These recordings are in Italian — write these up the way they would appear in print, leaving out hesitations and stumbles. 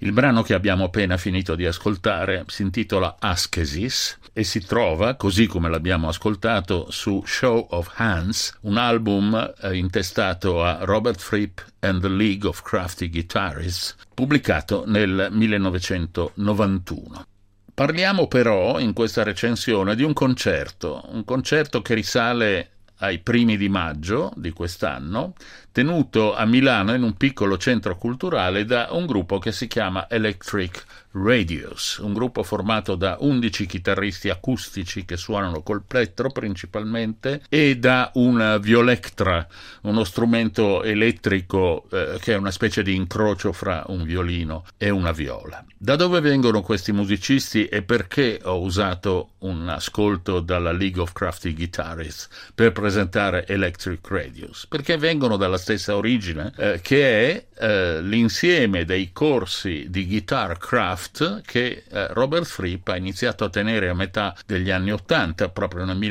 Il brano che abbiamo appena finito di ascoltare si intitola Askesis e si trova, così come l'abbiamo ascoltato, su Show of Hands, un album intestato a Robert Fripp and the League of Crafty Guitarists, pubblicato nel 1991. Parliamo però in questa recensione di un concerto che risale ai primi di maggio di quest'anno, tenuto a Milano in un piccolo centro culturale da un gruppo che si chiama Electric Radius, un gruppo formato da 11 chitarristi acustici che suonano col plettro principalmente e da un violectra, uno strumento elettrico che è una specie di incrocio fra un violino e una viola. Da dove vengono questi musicisti e perché ho usato un ascolto dalla League of Crafty Guitarists per presentare Electric Radius? Perché vengono dalla stessa origine che è l'insieme dei corsi di guitar craft che Robert Fripp ha iniziato a tenere a metà degli anni 80, proprio nel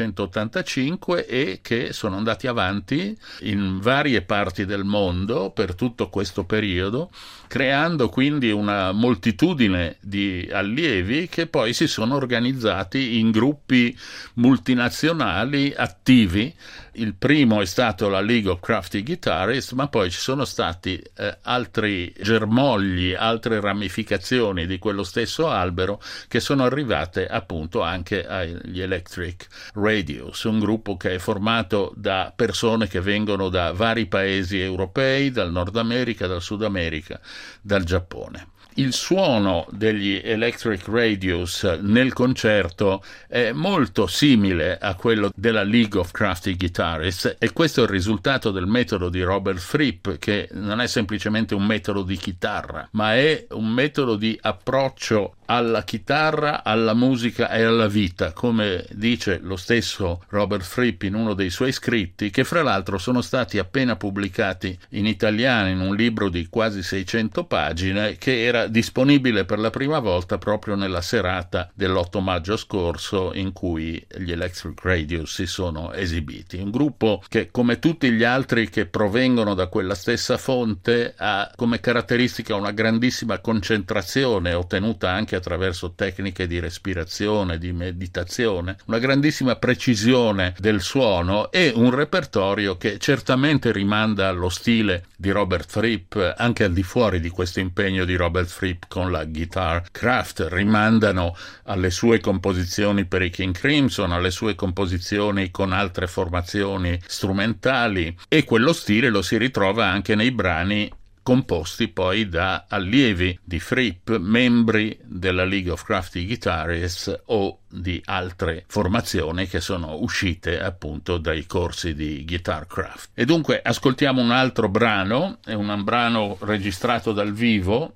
1985, e che sono andati avanti in varie parti del mondo per tutto questo periodo, creando quindi una moltitudine di allievi che poi si sono organizzati in gruppi multinazionali attivi. Il primo è stato la League of Crafty Guitarists, ma poi ci sono stati altri germogli, altre ramificazioni di quello stesso albero che sono arrivate appunto anche agli Electric Radius, un gruppo che è formato da persone che vengono da vari paesi europei, dal Nord America, dal Sud America, dal Giappone. Il suono degli Electric Radius nel concerto è molto simile a quello della League of Crafty Guitarists e questo è il risultato del metodo di Robert Fripp, che non è semplicemente un metodo di chitarra, ma è un metodo di approccio alla chitarra, alla musica e alla vita, come dice lo stesso Robert Fripp in uno dei suoi scritti, che fra l'altro sono stati appena pubblicati in italiano in un libro di quasi 600 pagine che era disponibile per la prima volta proprio nella serata dell'8 maggio scorso in cui gli Electric Radius si sono esibiti. Un gruppo che, come tutti gli altri che provengono da quella stessa fonte, ha come caratteristica una grandissima concentrazione ottenuta anche attraverso tecniche di respirazione, di meditazione, una grandissima precisione del suono e un repertorio che certamente rimanda allo stile di Robert Fripp, anche al di fuori di questo impegno di Robert Fripp con la guitar craft. Rimandano alle sue composizioni per i King Crimson, alle sue composizioni con altre formazioni strumentali, e quello stile lo si ritrova anche nei brani composti poi da allievi di Fripp, membri della League of Crafty Guitarists o di altre formazioni che sono uscite appunto dai corsi di guitar craft. E dunque ascoltiamo un altro brano, è un brano registrato dal vivo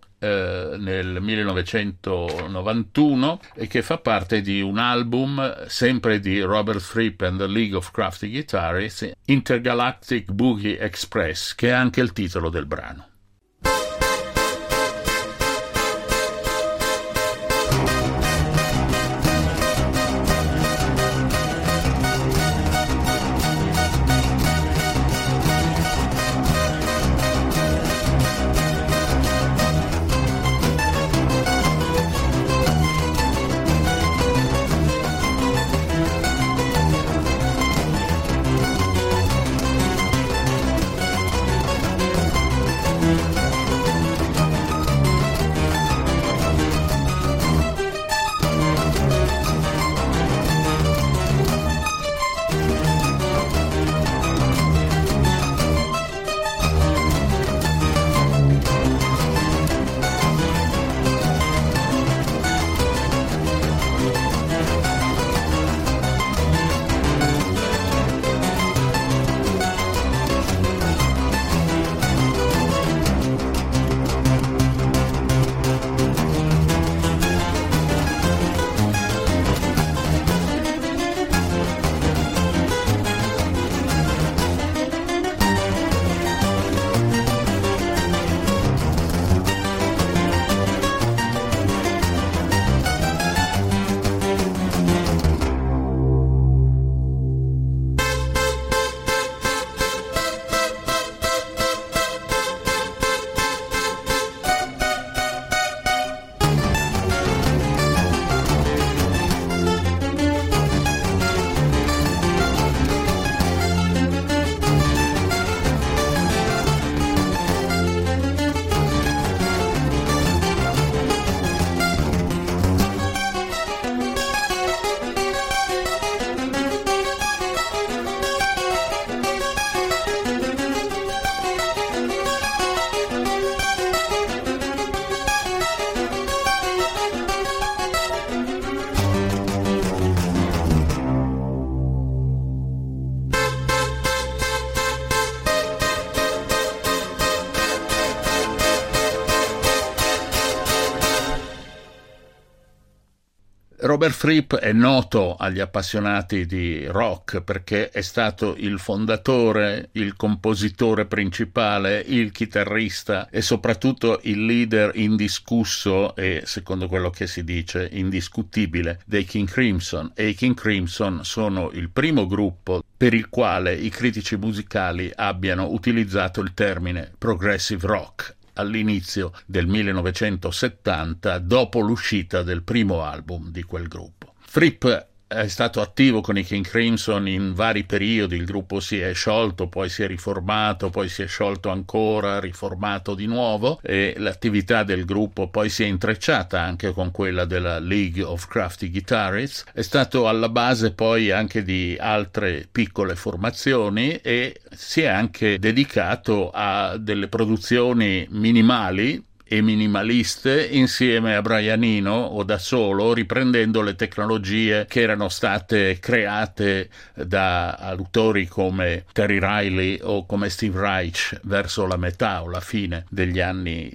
nel 1991 e che fa parte di un album sempre di Robert Fripp and the League of Crafty Guitarists, Intergalactic Boogie Express, che è anche il titolo del brano. Robert Fripp è noto agli appassionati di rock perché è stato il fondatore, il compositore principale, il chitarrista e soprattutto il leader indiscusso e, secondo quello che si dice, indiscutibile dei King Crimson. E i King Crimson sono il primo gruppo per il quale i critici musicali abbiano utilizzato il termine progressive rock all'inizio del 1970, dopo l'uscita del primo album di quel gruppo. Fripp è stato attivo con i King Crimson in vari periodi, il gruppo si è sciolto, poi si è riformato, poi si è sciolto ancora, riformato di nuovo, e l'attività del gruppo poi si è intrecciata anche con quella della League of Crafty Guitarists. È stato alla base poi anche di altre piccole formazioni e si è anche dedicato a delle produzioni minimali e minimaliste insieme a Brian Eno o da solo, riprendendo le tecnologie che erano state create da autori come Terry Riley o come Steve Reich verso la metà o la fine degli anni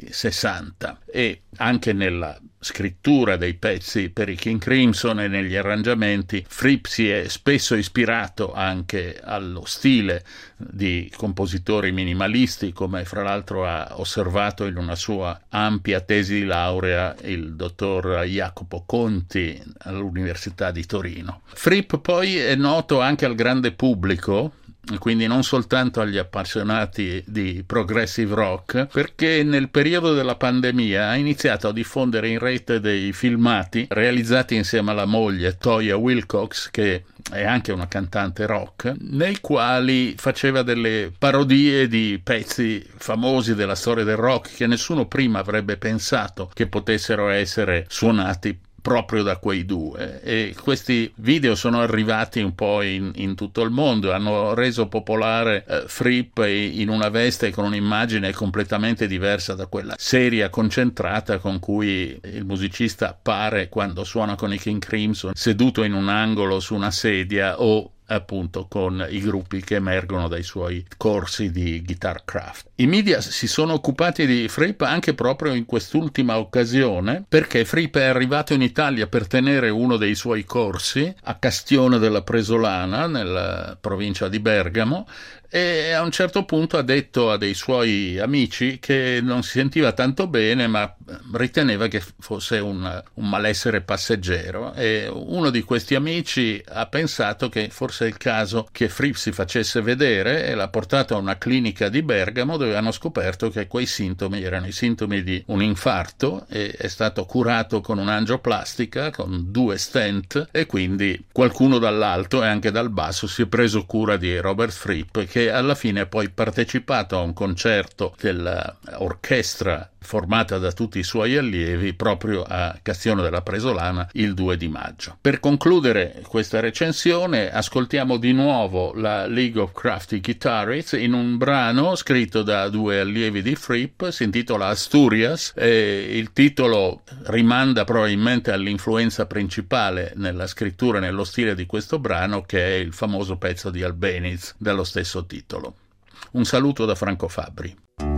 60. E anche nella scrittura dei pezzi per i King Crimson e negli arrangiamenti Fripp si è spesso ispirato anche allo stile di compositori minimalisti, come fra l'altro ha osservato in una sua ampia tesi di laurea il dottor Jacopo Conti all'Università di Torino. Fripp poi è noto anche al grande pubblico, quindi non soltanto agli appassionati di progressive rock, perché nel periodo della pandemia ha iniziato a diffondere in rete dei filmati realizzati insieme alla moglie Toya Wilcox, che è anche una cantante rock, nei quali faceva delle parodie di pezzi famosi della storia del rock che nessuno prima avrebbe pensato che potessero essere suonati proprio da quei due. E questi video sono arrivati un po' in tutto il mondo, hanno reso popolare Fripp in una veste con un'immagine completamente diversa da quella seria, concentrata con cui il musicista appare quando suona con i King Crimson, seduto in un angolo su una sedia o appunto con i gruppi che emergono dai suoi corsi di guitar craft. I media si sono occupati di Fripp anche proprio in quest'ultima occasione, perché Fripp è arrivato in Italia per tenere uno dei suoi corsi a Castione della Presolana, nella provincia di Bergamo, e a un certo punto ha detto a dei suoi amici che non si sentiva tanto bene, ma riteneva che fosse un malessere passeggero, e uno di questi amici ha pensato che forse è il caso che Fripp si facesse vedere e l'ha portato a una clinica di Bergamo, dove hanno scoperto che quei sintomi erano i sintomi di un infarto, e è stato curato con un'angioplastica, con 2 stent, e quindi qualcuno dall'alto e anche dal basso si è preso cura di Robert Fripp, che alla fine ha poi partecipato a un concerto dell'orchestra formata da tutti i suoi allievi proprio a Castione della Presolana il 2 di maggio. Per concludere questa recensione ascoltiamo di nuovo la League of Crafty Guitarists in un brano scritto da 2 allievi di Fripp, si intitola Asturias, e il titolo rimanda probabilmente all'influenza principale nella scrittura e nello stile di questo brano, che è il famoso pezzo di Albéniz dallo stesso titolo. Un saluto da Franco Fabbri.